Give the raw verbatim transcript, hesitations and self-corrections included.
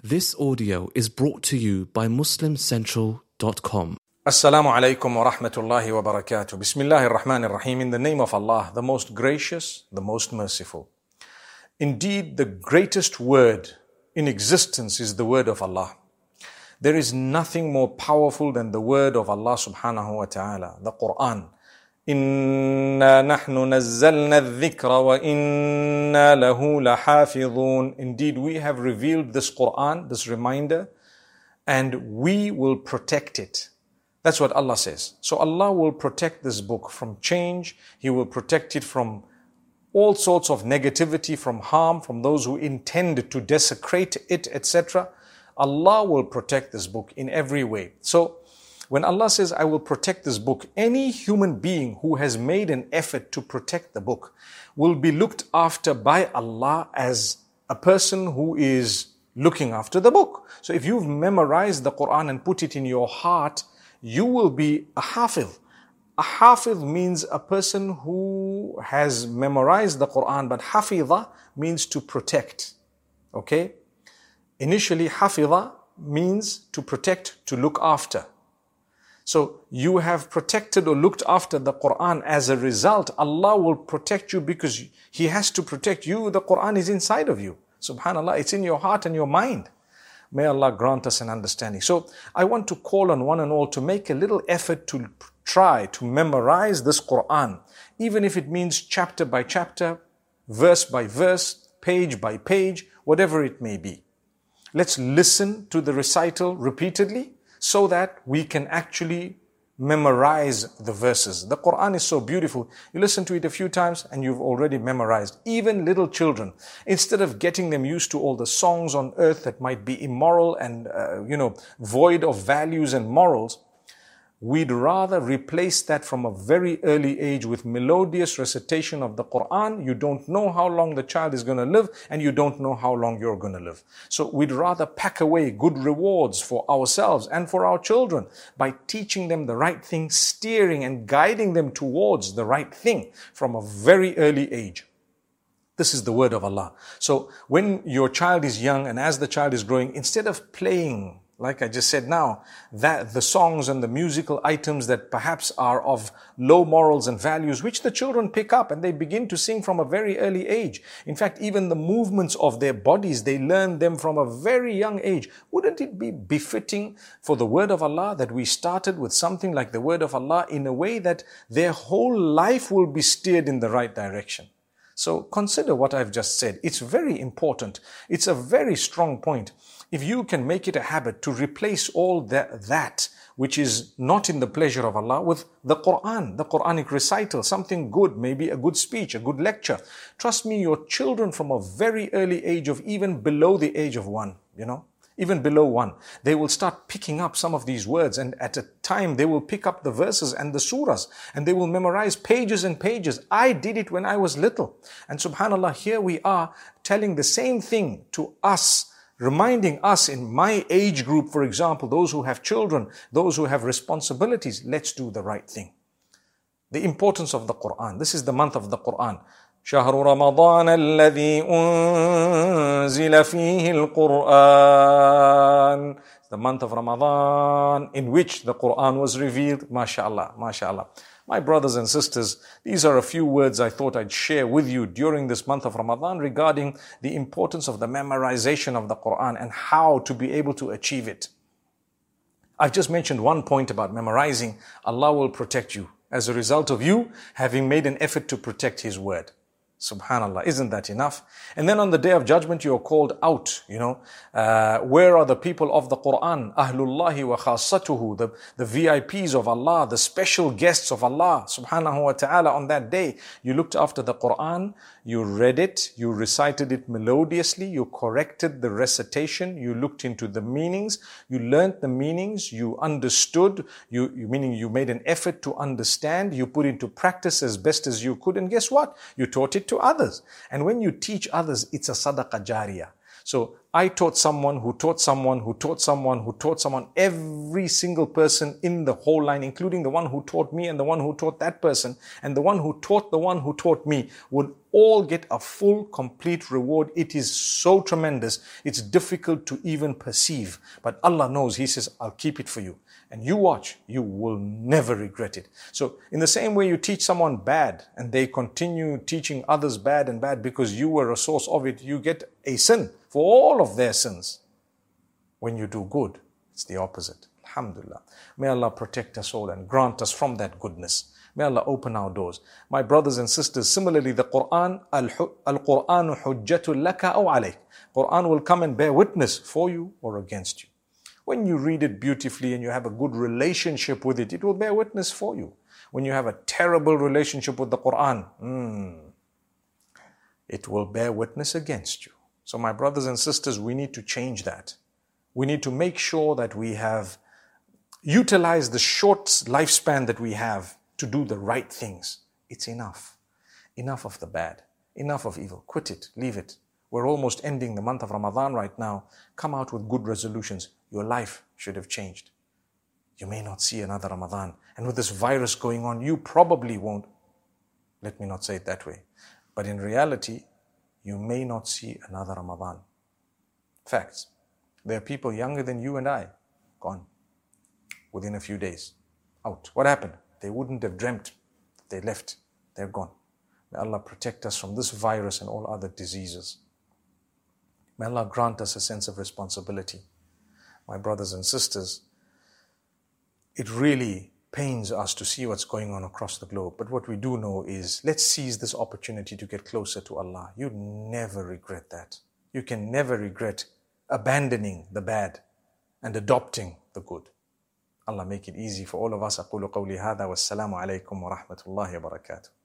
This audio is brought to you by muslim central dot com. Assalamu alaikum wa rahmatullahi wa barakatuh. Bismillahir Rahmanir Rahim. In the name of Allah, the most gracious, the most merciful. Indeed, the greatest word in existence is the word of Allah. There is nothing more powerful than the word of Allah subhanahu wa ta'ala, the Quran. Inna nahnu nazzalna al-dhikra wa inna lahu lahafidhun. Indeed, we have revealed this Quran, this reminder, and we will protect it. That's what Allah says. So Allah will protect this book from change. He will protect it from all sorts of negativity, from harm, from those who intend to desecrate it, et cetera. Allah will protect this book in every way. So when Allah says, I will protect this book, any human being who has made an effort to protect the book will be looked after by Allah as a person who is looking after the book. So if you've memorized the Quran and put it in your heart, you will be a hafiz. A hafiz means a person who has memorized the Quran, but hafiza means to protect. Okay? Initially, hafiza means to protect, to look after. So you have protected or looked after the Quran. As a result, Allah will protect you because He has to protect you. The Quran is inside of you. Subhanallah, it's in your heart and your mind. May Allah grant us an understanding. So I want to call on one and all to make a little effort to try to memorize this Quran, even if it means chapter by chapter, verse by verse, page by page, whatever it may be. Let's listen to the recital repeatedly so that we can actually memorize the verses. The Quran is so beautiful. You listen to it a few times and you've already memorized. Even little children, instead of getting them used to all the songs on earth that might be immoral and, uh, you know, void of values and morals, we'd rather replace that from a very early age with melodious recitation of the Quran. You don't know how long the child is going to live, and you don't know how long you're going to live. So we'd rather pack away good rewards for ourselves and for our children by teaching them the right thing, steering and guiding them towards the right thing from a very early age. This is the word of Allah. So when your child is young and as the child is growing, instead of playing, like I just said now, that the songs and the musical items that perhaps are of low morals and values, which the children pick up and they begin to sing from a very early age. In fact, even the movements of their bodies, they learn them from a very young age. Wouldn't it be befitting for the word of Allah that we started with something like the word of Allah in a way that their whole life will be steered in the right direction? So consider what I've just said. It's very important. It's a very strong point. If you can make it a habit to replace all that, that which is not in the pleasure of Allah with the Quran, the Quranic recital, something good, maybe a good speech, a good lecture. Trust me, your children from a very early age of even below the age of one, you know, even below one, they will start picking up some of these words, and at a time they will pick up the verses and the surahs and they will memorize pages and pages. I did it when I was little. And subhanallah, here we are telling the same thing to us, reminding us in my age group, for example, those who have children, those who have responsibilities, let's do the right thing. The importance of the Quran. This is the month of the Quran. شهر رمضان الذي أنزل فيه القرآن. The month of Ramadan in which the Quran was revealed. MashaAllah, MashaAllah. My brothers and sisters, these are a few words I thought I'd share with you during this month of Ramadan regarding the importance of the memorization of the Quran and how to be able to achieve it. I've just mentioned one point about memorizing. Allah will protect you as a result of you having made an effort to protect His word. Subhanallah, isn't that enough? And then on the day of judgment, you are called out, you know. Uh, where are the people of the Quran? Ahlullahi wa khassatuhu, the, the V I Ps of Allah, the special guests of Allah, subhanahu wa ta'ala. On that day, you looked after the Quran, you read it, you recited it melodiously, you corrected the recitation, you looked into the meanings, you learnt the meanings, you understood, you, you meaning you made an effort to understand, you put into practice as best as you could, and guess what? You taught it to others. And when you teach others, it's a sadaqah jariyah. So I taught someone who taught someone who taught someone who taught someone. Every single person in the whole line, including the one who taught me and the one who taught that person and the one who taught the one who taught me, would all get a full, complete reward. It is so tremendous, it's difficult to even perceive. But Allah knows, He says, I'll keep it for you. And you watch, you will never regret it. So in the same way you teach someone bad and they continue teaching others bad and bad because you were a source of it, you get a sin for all of their sins. When you do good, it's the opposite. Alhamdulillah. May Allah protect us all and grant us from that goodness. May Allah open our doors. My brothers and sisters, similarly the Quran, Al-Qur'anu hujjatul laka aw alayk. Quran will come and bear witness for you or against you. When you read it beautifully and you have a good relationship with it, it will bear witness for you. When you have a terrible relationship with the Quran, mm, it will bear witness against you. So my brothers and sisters, we need to change that. We need to make sure that we have utilized the short lifespan that we have to do the right things. It's enough. Enough of the bad. Enough of evil. Quit it. Leave it. We're almost ending the month of Ramadan right now. Come out with good resolutions. Your life should have changed. You may not see another Ramadan. And with this virus going on, you probably won't. Let me not say it that way. But in reality, you may not see another Ramadan. Facts. There are people younger than you and I, gone within a few days. Out. What happened? They wouldn't have dreamt. They left. They're gone. May Allah protect us from this virus and all other diseases. May Allah grant us a sense of responsibility. My brothers and sisters, it really pains us to see what's going on across the globe. But what we do know is, let's seize this opportunity to get closer to Allah. You never regret that. You can never regret abandoning the bad and adopting the good. Allah make it easy for all of us. أقول قولي هذا والسلام عليكم ورحمة الله وبركاته.